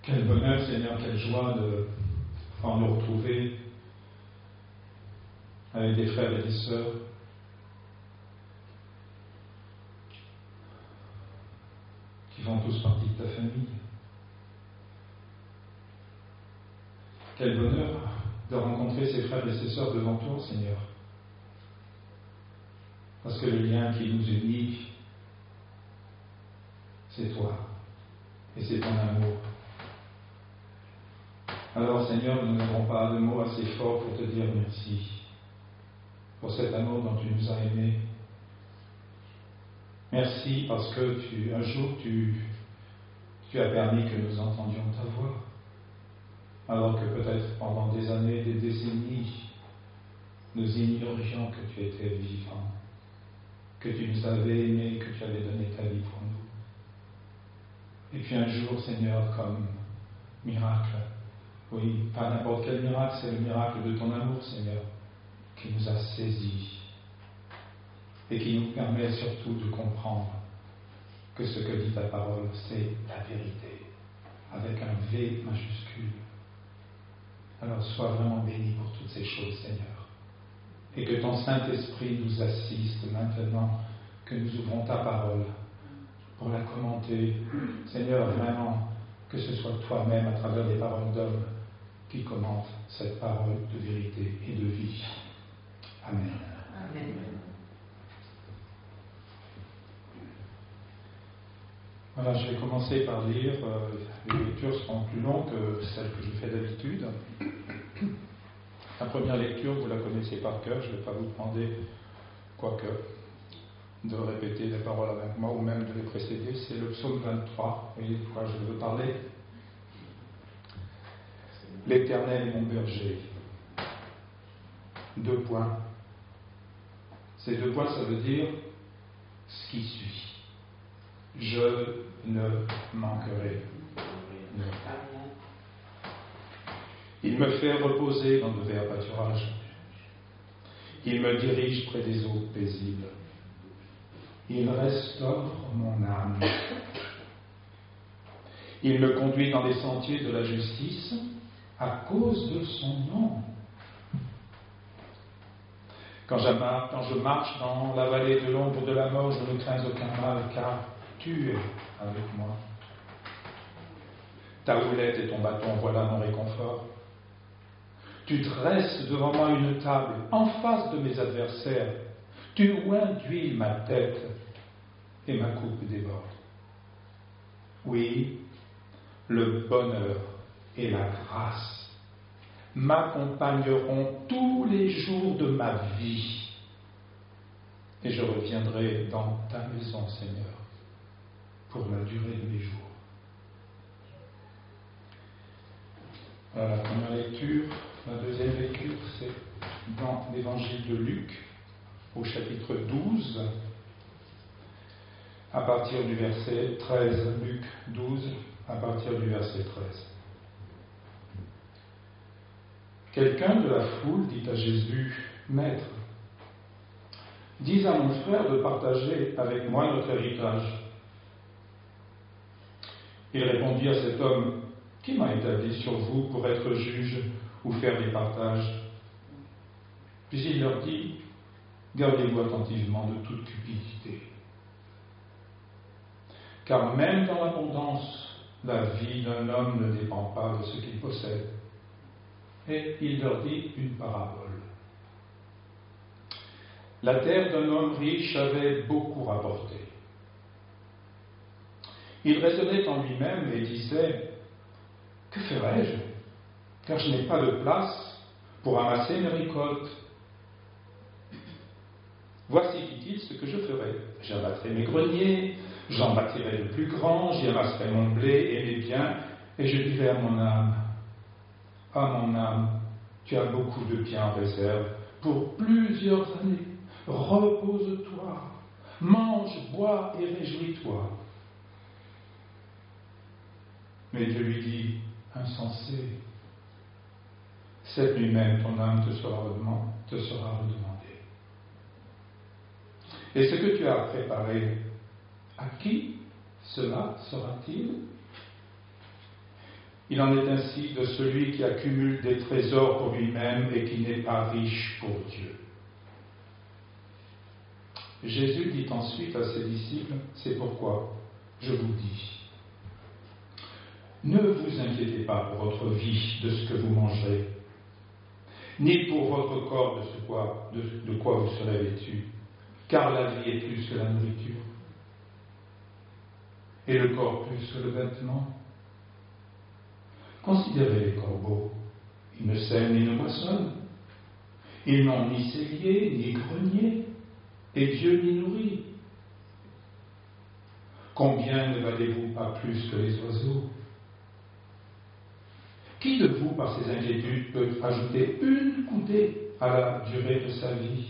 Quel bonheur, Seigneur, quelle joie de pouvoir nous retrouver avec des frères et des sœurs qui font tous partie de ta famille. Quel bonheur de rencontrer ces frères et ces sœurs devant toi, Seigneur. Parce que le lien qui nous unit, c'est toi et c'est ton amour. Alors, Seigneur, nous n'avons pas de mots assez forts pour te dire merci pour cet amour dont tu nous as aimés. Merci parce que un jour, tu as permis que nous entendions ta voix, alors que peut-être pendant des années, des décennies, nous ignorions que tu étais vivant, que tu nous avais aimés, que tu avais donné ta vie pour nous. Et puis un jour, Seigneur, comme miracle, oui, pas n'importe quel miracle, c'est le miracle de ton amour, Seigneur, qui nous a saisis et qui nous permet surtout de comprendre que ce que dit ta parole, c'est la vérité, avec un V majuscule. Alors sois vraiment béni pour toutes ces choses, Seigneur, et que ton Saint-Esprit nous assiste maintenant que nous ouvrons ta parole pour la commenter. Seigneur, vraiment, que ce soit toi-même, à travers les paroles d'hommes, qui commente cette parole de vérité et de vie. Amen. Amen. Voilà, je vais commencer par lire. Les lectures seront plus longues que celles que je fais d'habitude. La première lecture, vous la connaissez par cœur, je ne vais pas vous demander, quoique, de répéter les paroles avec moi ou même de les précéder. C'est le psaume 23. Vous voyez de quoi je veux parler? L'Éternel est mon berger. 2 points. Ces 2 points, ça veut dire ce qui suit. Je ne manquerai rien. Il me fait reposer dans de verts pâturages. Il me dirige près des eaux paisibles. Il restaure mon âme. Il me conduit dans les sentiers de la justice à cause de son nom. Quand je marche dans la vallée de l'ombre de la mort, je ne crains aucun mal, car tu es avec moi. Ta houlette et ton bâton, voilà mon réconfort. Tu dresses devant moi une table en face de mes adversaires. Tu oins d'huile ma tête et ma coupe déborde. Oui, le bonheur et la grâce m'accompagneront tous les jours de ma vie. Et je reviendrai dans ta maison, Seigneur, pour la durée de mes jours. Voilà la première lecture. La deuxième lecture, c'est dans l'évangile de Luc, au chapitre 12, à partir du verset 13. Luc 12, à partir du verset 13. Quelqu'un de la foule dit à Jésus, « Maître, dis à mon frère de partager avec moi notre héritage. » Il répondit à cet homme, « Qui m'a établi sur vous pour être juge ou faire des partages ?» Puis il leur dit, « Gardez-vous attentivement de toute cupidité. Car même dans l'abondance, la vie d'un homme ne dépend pas de ce qu'il possède. » Et il leur dit une parabole. La terre d'un homme riche avait beaucoup rapporté. Il raisonnait en lui-même et disait, « Que ferai-je, car je n'ai pas de place pour amasser mes récoltes. Voici, dit-il, ce que je ferai. J'abattrai mes greniers, j'en bâtirai de plus grands, j'y amasserai mon blé et mes biens, et je dirai à mon âme, « Ah, mon âme, tu as beaucoup de biens en réserve pour plusieurs années. Repose-toi, mange, bois et réjouis-toi. » Mais Dieu lui dit, « Insensé, cette nuit même ton âme te sera redemandée. Et ce que tu as préparé, à qui cela sera-t-il ? Il en est ainsi de celui qui accumule des trésors pour lui-même et qui n'est pas riche pour Dieu. Jésus dit ensuite à ses disciples, c'est pourquoi je vous dis, ne vous inquiétez pas pour votre vie de ce que vous mangerez, ni pour votre corps de quoi vous serez vêtus, car la vie est plus que la nourriture, et le corps plus que le vêtement. Considérez les corbeaux, ils ne sèment ni ne moissonnent, ils n'ont ni cellier, ni grenier, et Dieu n'y nourrit. Combien ne valez-vous pas plus que les oiseaux? Qui de vous, par ses inquiétudes, peut ajouter une coudée à la durée de sa vie?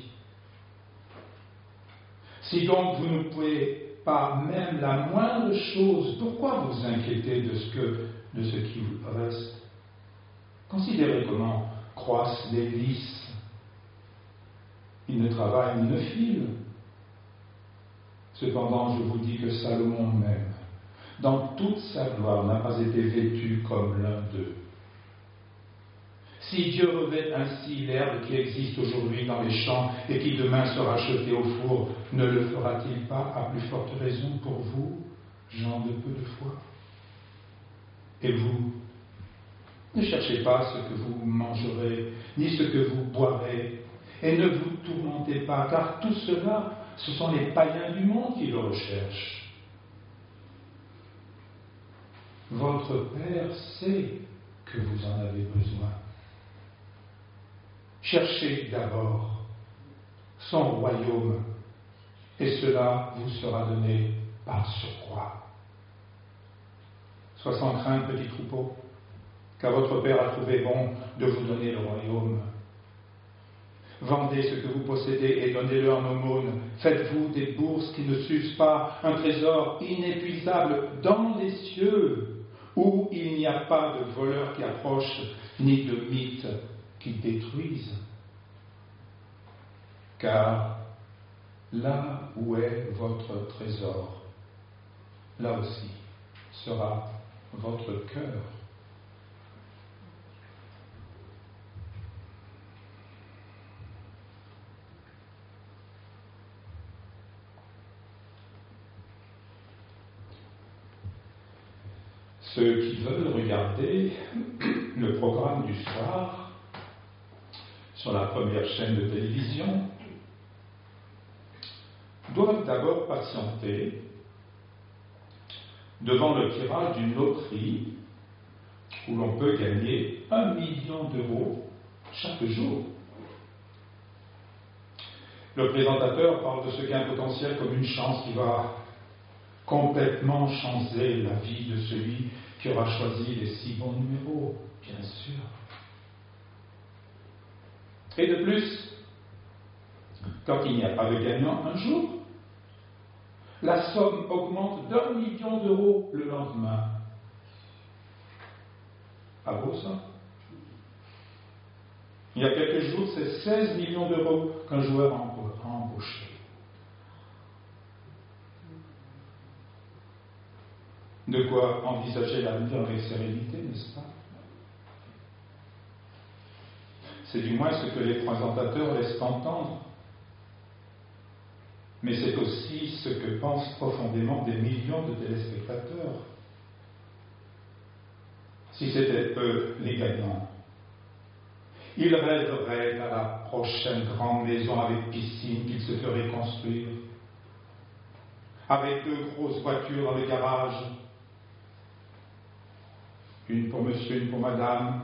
Si donc vous ne pouvez pas même la moindre chose, pourquoi vous inquiétez de ce qui vous reste? Considérez comment croissent les lys. Ils ne travaillent ni ne filent. Cependant, je vous dis que Salomon même, dans toute sa gloire, n'a pas été vêtu comme l'un d'eux. Si Dieu revêt ainsi l'herbe qui existe aujourd'hui dans les champs et qui demain sera jetée au four, ne le fera-t-il pas à plus forte raison pour vous, gens de peu de foi? Et vous, ne cherchez pas ce que vous mangerez, ni ce que vous boirez, et ne vous tourmentez pas, car tout cela, ce sont les païens du monde qui le recherchent. Votre Père sait que vous en avez besoin. Cherchez d'abord son royaume, et cela vous sera donné par surcroît. Sois sans crainte, petit troupeau, car votre Père a trouvé bon de vous donner le royaume. Vendez ce que vous possédez et donnez-le en aumône. Faites-vous des bourses qui ne s'usent pas, un trésor inépuisable dans les cieux, où il n'y a pas de voleurs qui approchent, ni de mythes qui détruisent. Car là où est votre trésor, là aussi sera votre cœur. Ceux qui veulent regarder le programme du soir sur la première chaîne de télévision doivent d'abord patienter devant le tirage d'une loterie où l'on peut gagner 1 million d'euros chaque jour. Le présentateur parle de ce gain potentiel comme une chance qui va complètement changer la vie de celui qui aura choisi les 6 bons numéros, bien sûr. Et de plus, quand il n'y a pas de gagnant un jour, la somme augmente d'1 million d'euros le lendemain. Pas beau ça? Il y a quelques jours, c'est 16 millions d'euros qu'un joueur a embauché. De quoi envisager l'avenir avec sérénité, n'est-ce pas? C'est du moins ce que les présentateurs laissent entendre. Mais c'est aussi ce que pensent profondément des millions de téléspectateurs. Si c'était eux les gagnants, ils rêveraient à la prochaine grande maison avec piscine qu'ils se feraient construire, avec 2 grosses voitures dans le garage, une pour monsieur, une pour madame.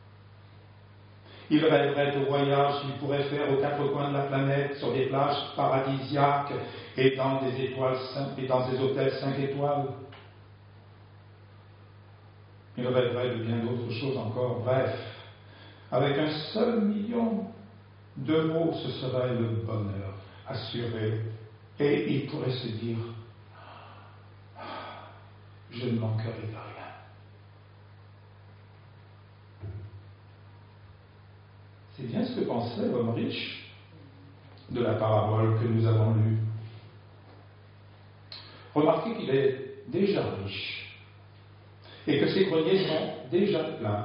Ils rêveraient au voyage qu'ils pourraient faire aux 4 coins de la planète, sur des plages paradisiaques et dans des hôtels 5 étoiles. Ils rêveraient de bien d'autres choses encore. Bref, avec 1 seul million d'euros, ce serait le bonheur assuré. Et ils pourraient se dire, je ne manquerai de rien. C'est bien ce que pensait l'homme riche de la parabole que nous avons lue. Remarquez qu'il est déjà riche et que ses greniers sont déjà plein.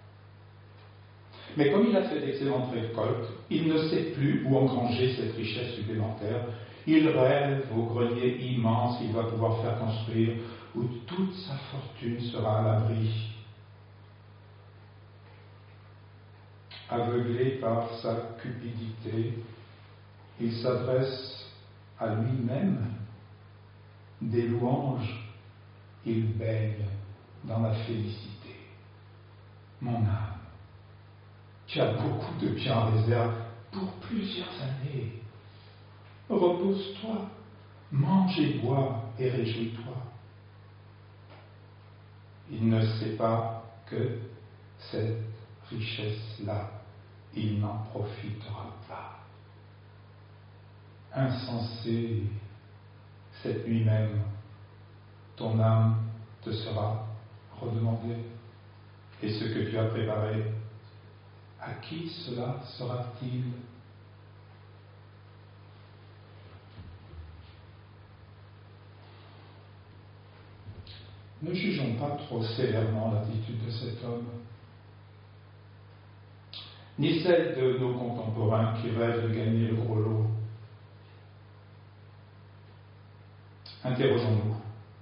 Mais comme il a fait d'excellentes récoltes, il ne sait plus où engranger cette richesse supplémentaire. Il rêve au grenier immense qu'il va pouvoir faire construire, où toute sa fortune sera à l'abri. Aveuglé par sa cupidité, il s'adresse à lui-même des louanges. Il baigne dans la félicité. Mon âme, tu as beaucoup de biens en réserve pour plusieurs années. Repose-toi, mange et bois et réjouis-toi. Il ne sait pas que cette richesse-là, il n'en profitera pas. Insensé, cette nuit même, ton âme te sera redemandée. Et ce que tu as préparé, à qui cela sera-t-il ? Ne jugeons pas trop sévèrement l'attitude de cet homme, ni celle de nos contemporains qui rêvent de gagner le gros lot. Interrogeons-nous.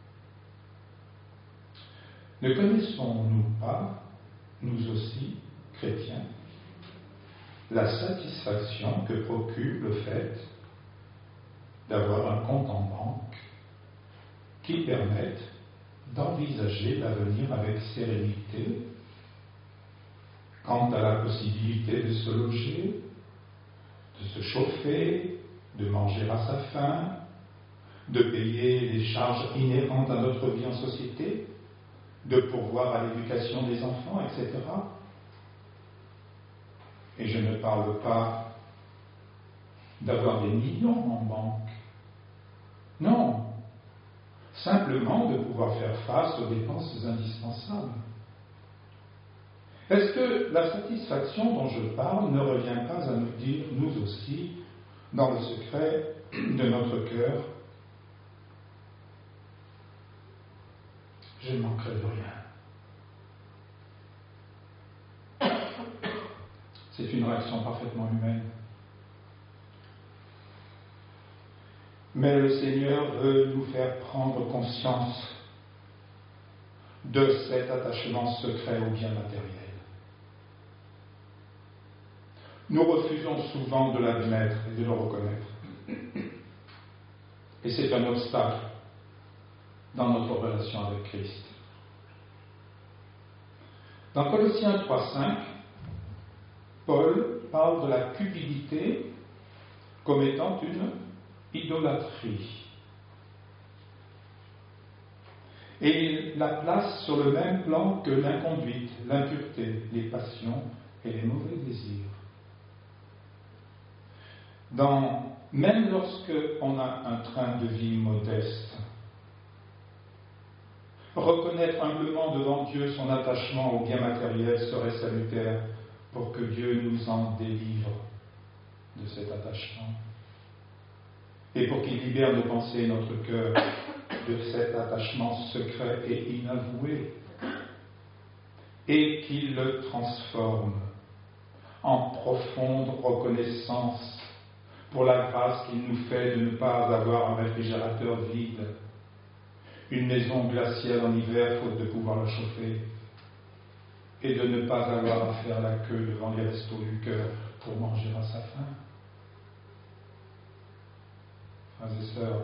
Ne connaissons-nous pas, nous aussi, chrétiens, la satisfaction que procure le fait d'avoir un compte en banque qui permette d'envisager l'avenir avec sérénité quant à la possibilité de se loger, de se chauffer, de manger à sa faim, de payer les charges inhérentes à notre vie en société, de pourvoir à l'éducation des enfants, etc. Et je ne parle pas d'avoir des millions en banque. Non, simplement de pouvoir faire face aux dépenses indispensables. Est-ce que la satisfaction dont je parle ne revient pas à nous dire, nous aussi, dans le secret de notre cœur, je ne manquerai de rien. C'est une réaction parfaitement humaine. Mais le Seigneur veut nous faire prendre conscience de cet attachement secret aux biens matériels. Nous refusons souvent de l'admettre et de le reconnaître. Et c'est un obstacle dans notre relation avec Christ. Dans Colossiens 3,5, Paul parle de la cupidité comme étant une idolâtrie. Et il la place sur le même plan que l'inconduite, l'impureté, les passions et les mauvais désirs. Même lorsque on a un train de vie modeste, reconnaître humblement devant Dieu son attachement aux biens matériels serait salutaire pour que Dieu nous en délivre de cet attachement et pour qu'il libère nos pensées et notre cœur de cet attachement secret et inavoué et qu'il le transforme en profonde reconnaissance pour la grâce qu'il nous fait de ne pas avoir un réfrigérateur vide, une maison glaciale en hiver faute de pouvoir la chauffer, et de ne pas avoir à faire la queue devant les restos du cœur pour manger à sa faim. Frères et sœurs,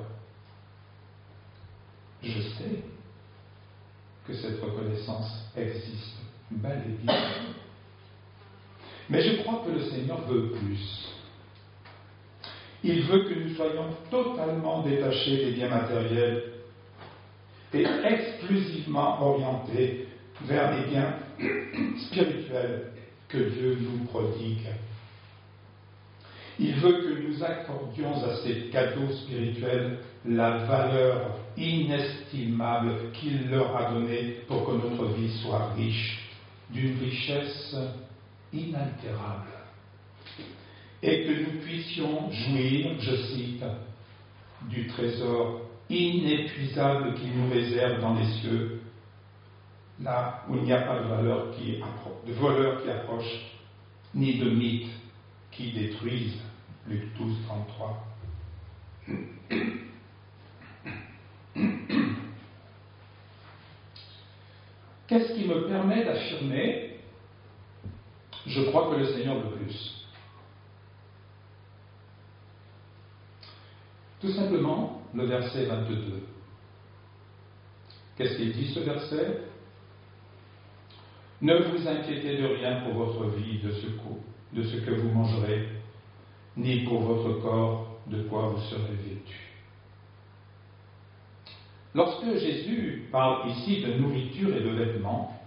je sais que cette reconnaissance existe bel et bien, mais je crois que le Seigneur veut plus. Il veut que nous soyons totalement détachés des biens matériels et exclusivement orientés vers les biens spirituels que Dieu nous prodigue. Il veut que nous accordions à ces cadeaux spirituels la valeur inestimable qu'il leur a donnée pour que notre vie soit riche, d'une richesse inaltérable. Et que nous puissions jouir, je cite, du trésor inépuisable qu'il nous réserve dans les cieux, là où il n'y a pas de voleurs qui approchent, ni de mythes qui détruisent. Luc 12, 33. Qu'est-ce qui me permet d'affirmer « Je crois que le Seigneur veut plus ». Tout simplement, le verset 22. Qu'est-ce qu'il dit, ce verset ? Ne vous inquiétez de rien pour votre vie, de ce que vous mangerez, ni pour votre corps, de quoi vous serez vêtus. Lorsque Jésus parle ici de nourriture et de vêtements,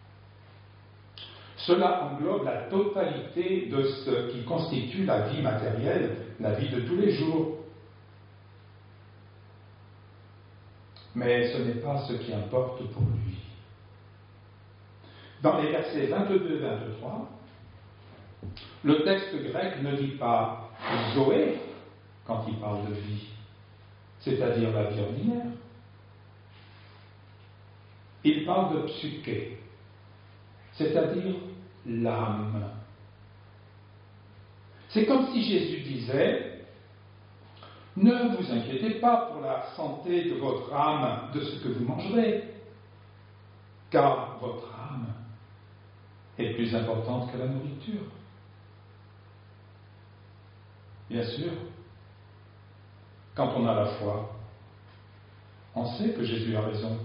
cela englobe la totalité de ce qui constitue la vie matérielle, la vie de tous les jours. Mais ce n'est pas ce qui importe pour lui. Dans les versets 22 et 23, le texte grec ne dit pas Zoé quand il parle de vie, c'est-à-dire la vie ordinaire. Il parle de psyché, c'est-à-dire l'âme. C'est comme si Jésus disait « Ne vous inquiétez pas pour la santé de votre âme, de ce que vous mangerez, car votre âme est plus importante que la nourriture. » Bien sûr, quand on a la foi, on sait que Jésus a raison.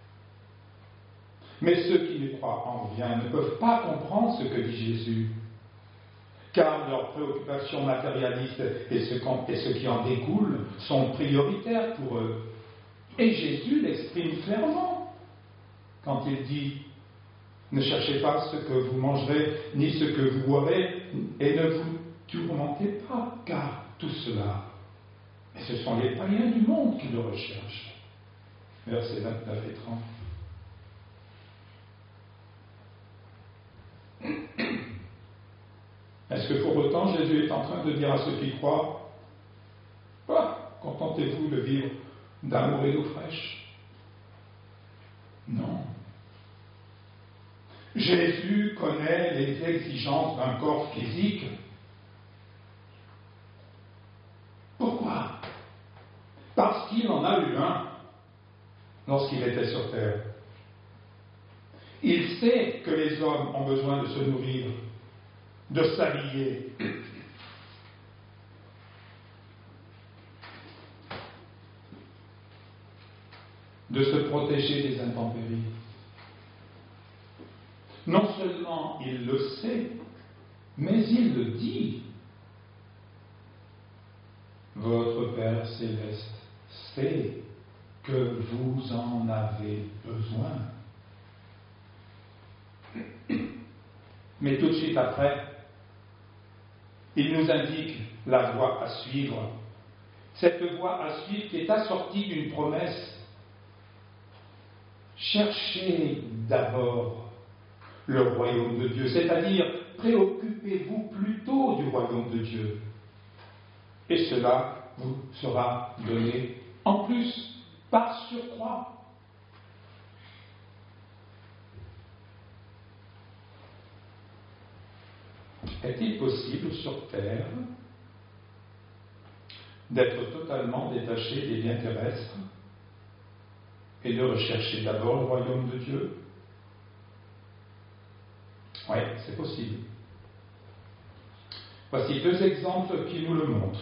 Mais ceux qui ne croient en rien ne peuvent pas comprendre ce que dit Jésus, car leurs préoccupations matérialistes et ce qui en découle sont prioritaires pour eux. Et Jésus l'exprime clairement quand il dit « Ne cherchez pas ce que vous mangerez, ni ce que vous boirez, et ne vous tourmentez pas, car tout cela, et ce sont les païens du monde qui le recherchent. » Versets 29 et 30. Est-ce que pour autant Jésus est en train de dire à ceux qui croient « Contentez-vous de vivre d'amour et d'eau fraîche » ? Non. Jésus connaît les exigences d'un corps physique. Pourquoi ? Parce qu'il en a eu un lorsqu'il était sur terre. Il sait que les hommes ont besoin de se nourrir, de s'habiller. De se protéger des intempéries. Non seulement il le sait, mais il le dit. Votre Père céleste sait que vous en avez besoin. Mais tout de suite après, il nous indique la voie à suivre. Cette voie à suivre qui est assortie d'une promesse. Cherchez d'abord le royaume de Dieu, c'est-à-dire préoccupez-vous plutôt du royaume de Dieu. Et cela vous sera donné en plus, par surcroît. Est-il possible sur terre d'être totalement détaché des biens terrestres et de rechercher d'abord le royaume de Dieu ? Oui, c'est possible. Voici deux exemples qui nous le montrent.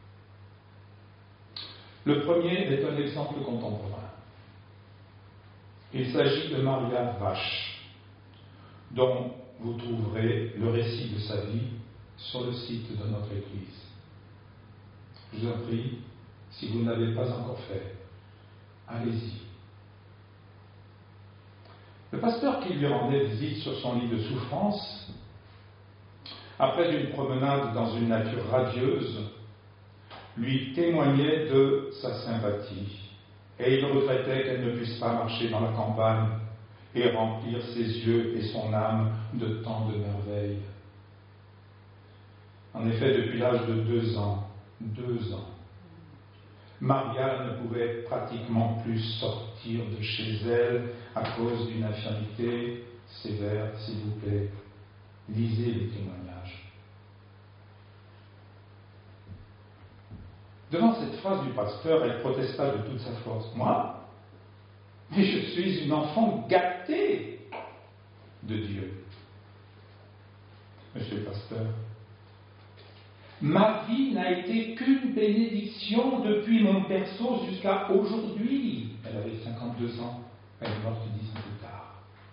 Le premier est un exemple contemporain. Il s'agit de Maria Vache, dont vous trouverez le récit de sa vie sur le site de notre Église. Je vous en prie, si vous ne l'avez pas encore fait, allez-y. Le pasteur qui lui rendait visite sur son lit de souffrance, après une promenade dans une nature radieuse, lui témoignait de sa sympathie, et il regrettait qu'elle ne puisse pas marcher dans la campagne et remplir ses yeux et son âme de tant de merveilles. En effet, depuis l'âge de 2 ans, Maria ne pouvait pratiquement plus sortir sortir de chez elle à cause d'une infirmité sévère, s'il vous plaît, lisez les témoignages. Devant cette phrase du pasteur, elle protesta de toute sa force. Moi? Mais je suis une enfant gâtée de Dieu. Monsieur le pasteur, ma vie n'a été qu'une bénédiction depuis mon berceau jusqu'à aujourd'hui. Elle avait 52 ans, elle est morte 10 ans plus tard.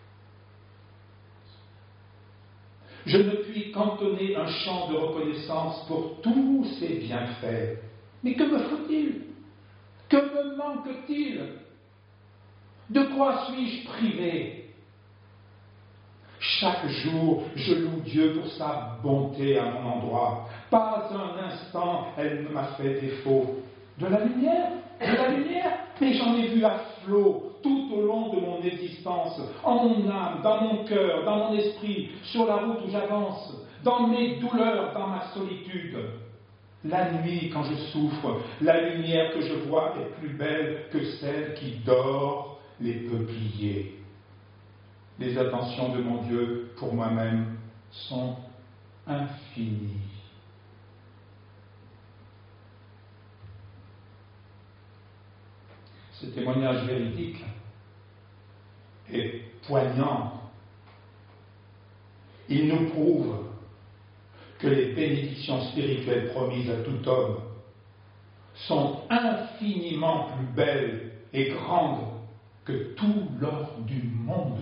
Je ne puis cantonner un chant de reconnaissance pour tous ces bienfaits. Mais que me faut-il? Que me manque-t-il? De quoi suis-je privé? Chaque jour, je loue Dieu pour sa bonté à mon endroit. Pas un instant, elle ne m'a fait défaut. De la lumière, mais j'en ai vu à flot tout au long de mon existence, en mon âme, dans mon cœur, dans mon esprit, sur la route où j'avance, dans mes douleurs, dans ma solitude. La nuit, quand je souffre, la lumière que je vois est plus belle que celle qui dore les peupliers. Les attentions de mon Dieu pour moi-même sont infinies. Ce témoignage véridique est poignant. Il nous prouve que les bénédictions spirituelles promises à tout homme sont infiniment plus belles et grandes que tout l'or du monde.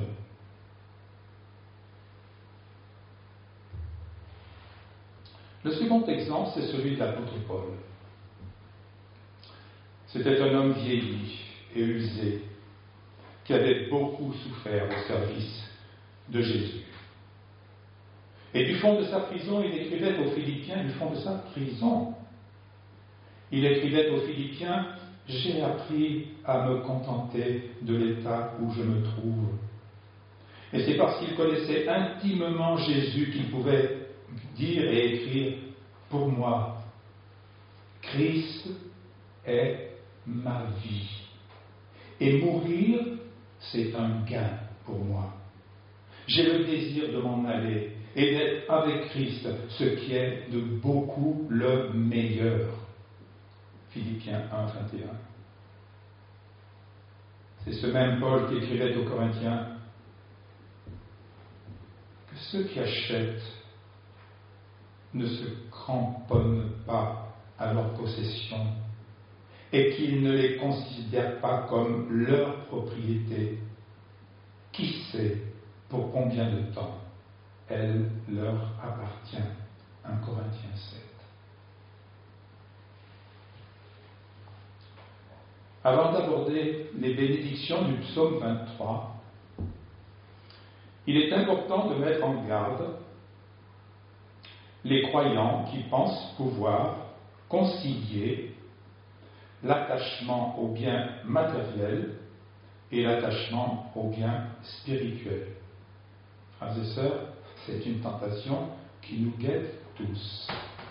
Le second exemple, c'est celui de l'apôtre Paul. C'était un homme vieilli et usé, qui avait beaucoup souffert au service de Jésus. Et du fond de sa prison, il écrivait aux Philippiens, du fond de sa prison, il écrivait aux Philippiens, « J'ai appris à me contenter de l'état où je me trouve. » Et c'est parce qu'il connaissait intimement Jésus qu'il pouvait dire et écrire, « Pour moi, Christ est ma vie. Et mourir, c'est un gain pour moi. J'ai le désir de m'en aller et d'être avec Christ, ce qui est de beaucoup le meilleur. » Philippiens 1, 21. C'est ce même Paul qui écrivait aux Corinthiens que ceux qui achètent ne se cramponnent pas à leur possession et qu'ils ne les considèrent pas comme leur propriété. Qui sait pour combien de temps elle leur appartient. 1 Corinthiens 7. Avant d'aborder les bénédictions du psaume 23, il est important de mettre en garde les croyants qui pensent pouvoir concilier l'attachement aux biens matériels et l'attachement aux biens spirituels. Frères et sœurs, c'est une tentation qui nous guette tous.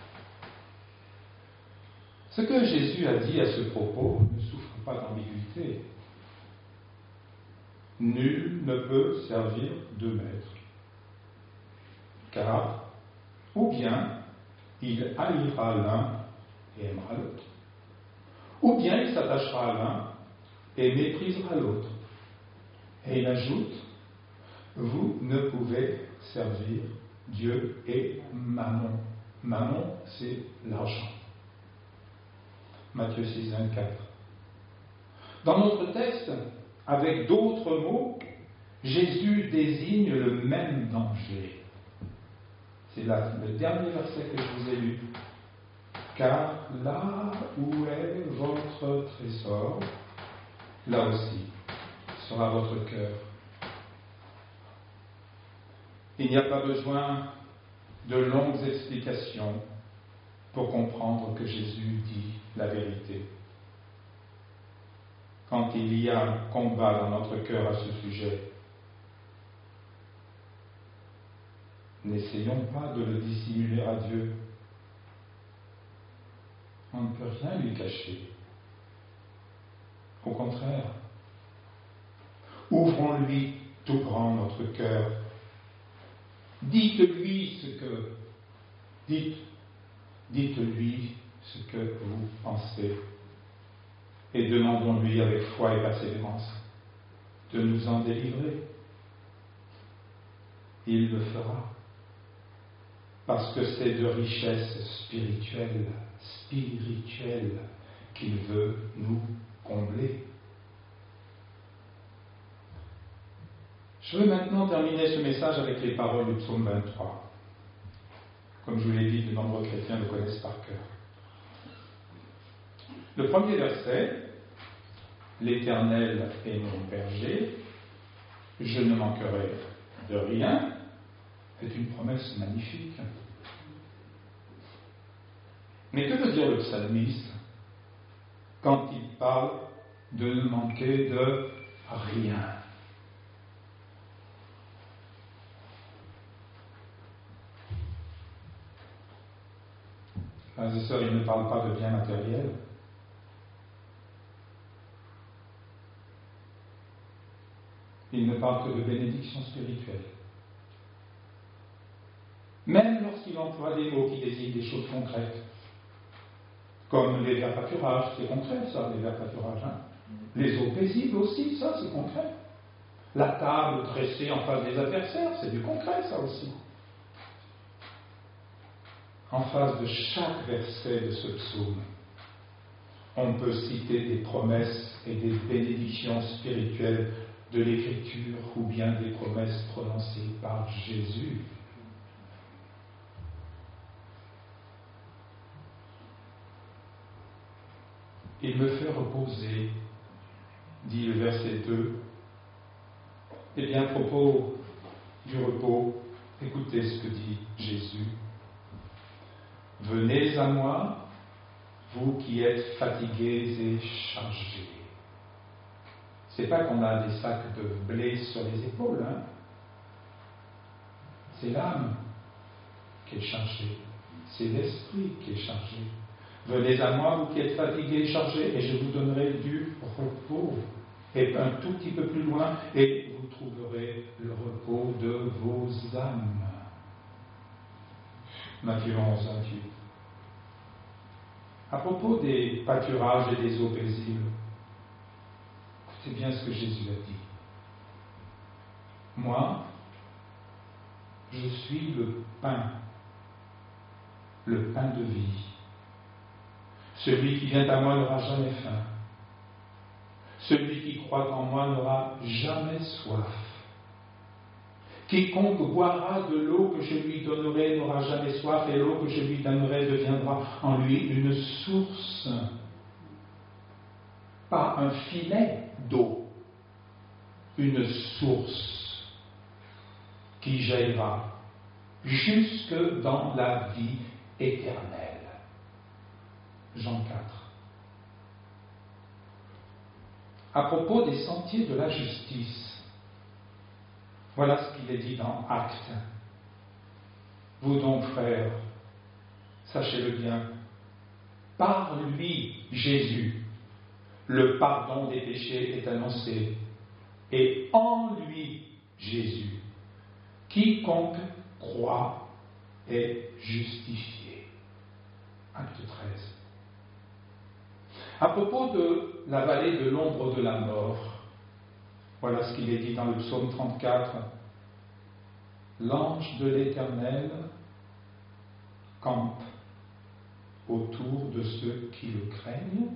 Ce que Jésus a dit à ce propos ne souffre pas d'ambiguïté. Nul ne peut servir deux maîtres, car ou bien il haïra l'un et aimera l'autre, ou bien il s'attachera à l'un et méprisera l'autre. Et il ajoute, vous ne pouvez servir Dieu et Mammon. Mammon, c'est l'argent. Matthieu 6, 24. Dans notre texte, avec d'autres mots, Jésus désigne le même danger. C'est là le dernier verset que je vous ai lu. Car là où est votre trésor, là aussi sera votre cœur. Il n'y a pas besoin de longues explications pour comprendre que Jésus dit la vérité. Quand il y a un combat dans notre cœur à ce sujet, n'essayons pas de le dissimuler à Dieu. On ne peut rien lui cacher. Au contraire, Ouvrons-lui tout grand notre cœur. Dites-lui ce que vous pensez et demandons-lui avec foi et persévérance de nous en délivrer. Il le fera parce que c'est de richesse spirituelle qu'il veut nous combler. Je veux maintenant terminer ce message avec les paroles du psaume 23. Comme je vous l'ai dit, de nombreux chrétiens le connaissent par cœur. Le premier verset, « L'Éternel est mon berger, je ne manquerai de rien », est une promesse magnifique. Mais que veut dire le psalmiste quand il parle de ne manquer de rien? Frères et sœurs, il ne parle pas de biens matériels. Il ne parle que de bénédiction spirituelle. Même lorsqu'il emploie des mots qui désignent des choses concrètes, comme les vers pâturages, c'est concret ça, les vers pâturages. Les eaux paisibles aussi, ça c'est concret. La table dressée en face des adversaires, c'est du concret ça aussi. En face de chaque verset de ce psaume, on peut citer des promesses et des bénédictions spirituelles de l'Écriture ou bien des promesses prononcées par Jésus. Il me fait reposer, dit le verset 2. Eh bien, à propos du repos, écoutez ce que dit Jésus. Venez à moi, vous qui êtes fatigués et chargés. C'est pas qu'on a des sacs de blé sur les épaules, hein. C'est l'âme qui est chargée, c'est l'esprit qui est chargé. Venez à moi, vous qui êtes fatigués et chargés, et je vous donnerai du repos. Et un tout petit peu plus loin, et vous trouverez le repos de vos âmes. Matthieu 11, 28. À propos des pâturages et des eaux paisibles, écoutez bien ce que Jésus a dit. Moi, je suis le pain de vie. Celui qui vient à moi n'aura jamais faim. Celui qui croit en moi n'aura jamais soif. Quiconque boira de l'eau que je lui donnerai n'aura jamais soif, et l'eau que je lui donnerai deviendra en lui une source. Pas un filet d'eau, une source qui jaillira jusque dans la vie éternelle. Jean 4. À propos des sentiers de la justice, voilà ce qu'il est dit dans Actes. Vous donc, frères, sachez-le bien, par lui, Jésus, le pardon des péchés est annoncé, et en lui, Jésus, quiconque croit est justifié. Acte 13. À propos de la vallée de l'ombre de la mort, voilà ce qu'il est dit dans le psaume 34. L'ange de l'Éternel campe autour de ceux qui le craignent.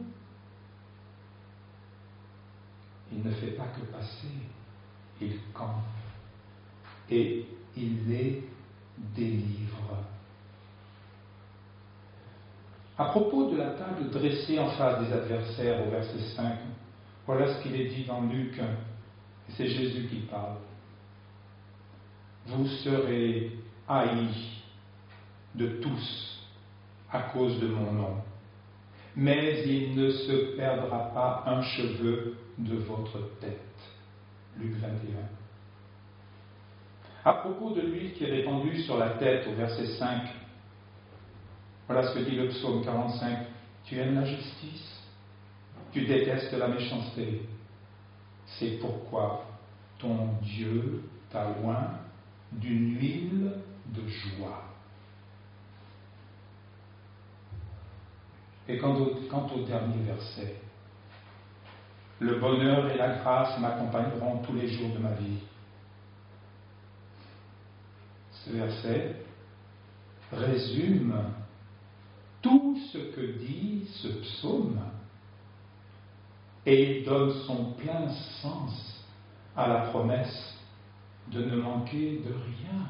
Il ne fait pas que passer, il campe et il les délivre. À propos de la table dressée en face des adversaires au verset 5, voilà ce qu'il est dit dans Luc, et c'est Jésus qui parle. Vous serez haïs de tous à cause de mon nom, mais il ne se perdra pas un cheveu de votre tête. Luc 21. À propos de l'huile qui est répandue sur la tête au verset 5, voilà ce que dit le psaume 45. Tu aimes la justice, tu détestes la méchanceté. C'est pourquoi ton Dieu t'a oint d'une huile de joie. Et quant au dernier verset, le bonheur et la grâce m'accompagneront tous les jours de ma vie. Ce verset résume tout ce que dit ce psaume et il donne son plein sens à la promesse de ne manquer de rien.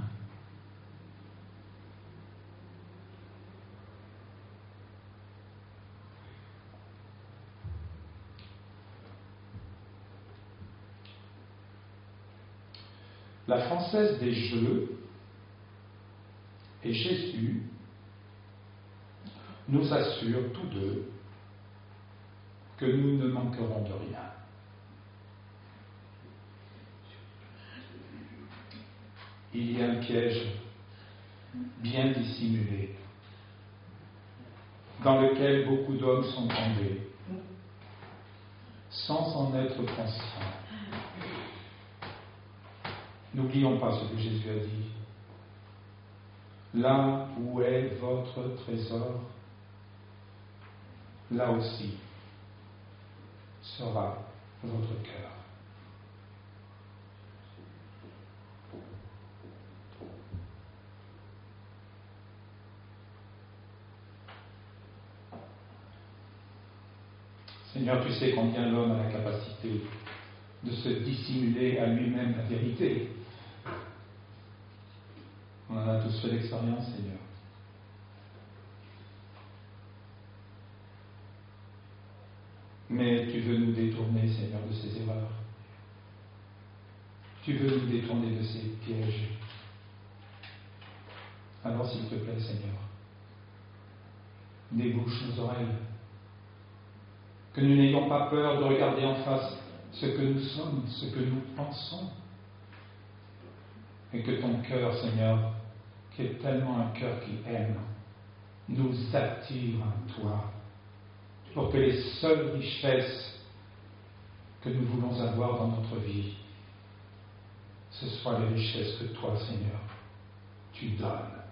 La Française des Jeux et Jésus nous assurent tous deux que nous ne manquerons de rien. Il y a un piège bien dissimulé dans lequel beaucoup d'hommes sont tombés sans en être conscients. N'oublions pas ce que Jésus a dit. Là où est votre trésor, là aussi sera votre cœur. Seigneur, tu sais combien l'homme a la capacité de se dissimuler à lui-même la vérité. On en a tous fait l'expérience, Seigneur. Mais tu veux nous détourner, Seigneur, de ces erreurs. Tu veux nous détourner de ces pièges. Alors, s'il te plaît, Seigneur, débouche nos oreilles. Que nous n'ayons pas peur de regarder en face ce que nous sommes, ce que nous pensons. Et que ton cœur, Seigneur, qui est tellement un cœur qui aime, nous attire à toi, pour que les seules richesses que nous voulons avoir dans notre vie, ce soient les richesses que toi, Seigneur, tu donnes.